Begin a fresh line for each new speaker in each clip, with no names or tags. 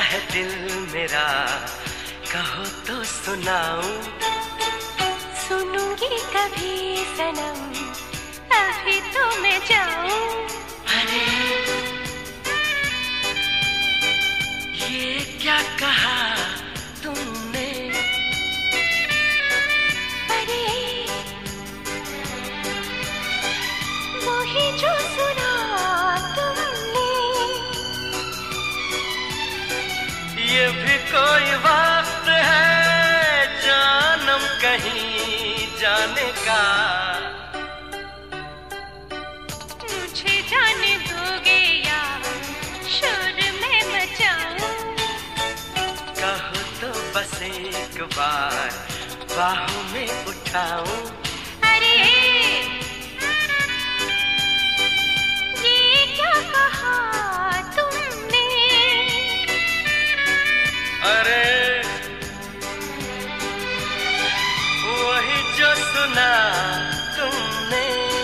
है दिल मेरा, कहो तो सुनाऊं।
सुनूंगी कभी सनम, अभी तो मैं जाऊं।
अरे ये क्या कहा तुमने?
अरे वही जो सुना तुमने।
ये भी कोई वक्त है जानम कहीं जाने का।
मुझे जाने दोगे या शोर में मचाऊं?
कहो तो बस एक बार बाहों में उठाऊं।
अरे ये क्या कहा तुमने?
अरे वही जो सुना तुमने।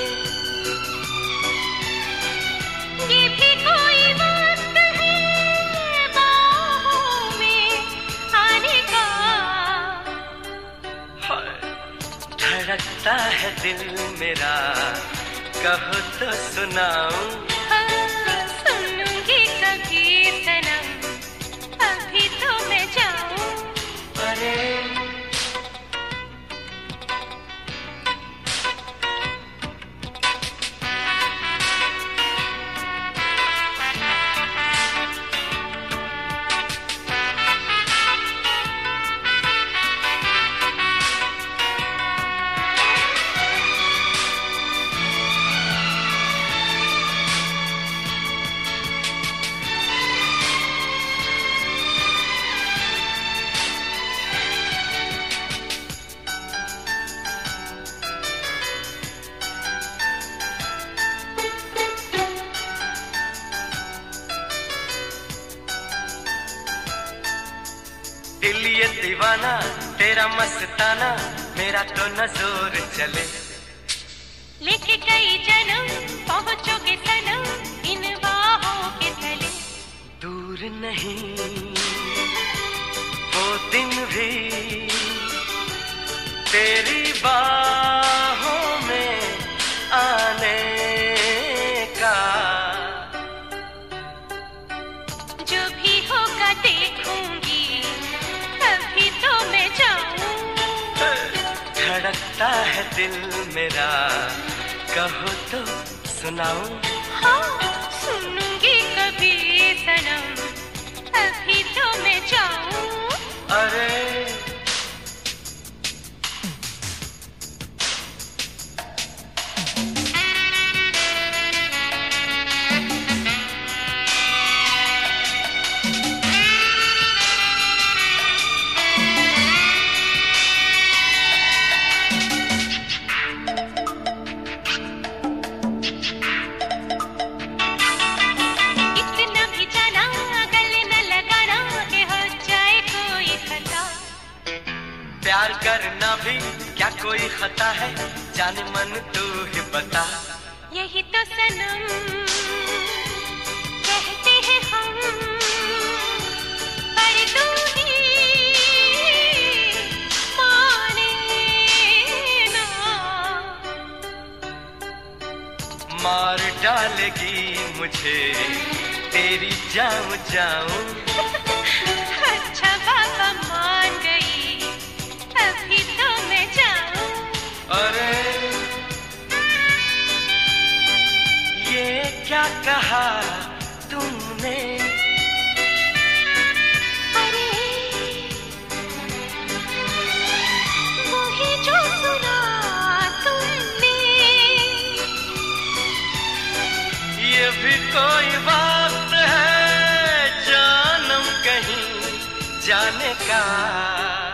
ये भी कोई वक्त है बाहों में आने का।
हाय, धड़कता है दिल मेरा, कहो तो सुनाऊं।
सुनूंगी कभी सनम, अभी तो मैं जाऊं।
अरे दिल ये दीवाना तेरा मस्ताना, मेरा तो नजर चले।
लेके कई जन्म पहुंचोगे सनम इन बाहों के तले।
दूर नहीं वो दिन भी तेरी बाहों में आने का।
जो भी होगा देखूंगी, अभी तो मैं जाऊं।
धड़कता है दिल मेरा, कहो तो सुनाऊं।
हाँ सुनूंगी कभी सनम, अभी तो मैं जाऊं।
अरे
इतना भी जाना गले न लगाना कि हो जाए कोई खता।
प्यार करना भी क्या कोई खता है, जाने मन तू ही बता।
यही तो सनम कहते हैं हम, पर तू ही माने ना।
मार डालेगी मुझे तेरी जाऊं जाऊं।
अच्छा बाबा मान गई, अभी तो मैं जाऊं।
अरे ये क्या कहा तुमने?
अरे वही जो सुना तुमने।
ये भी कोई बात है जानम कहीं जाने का।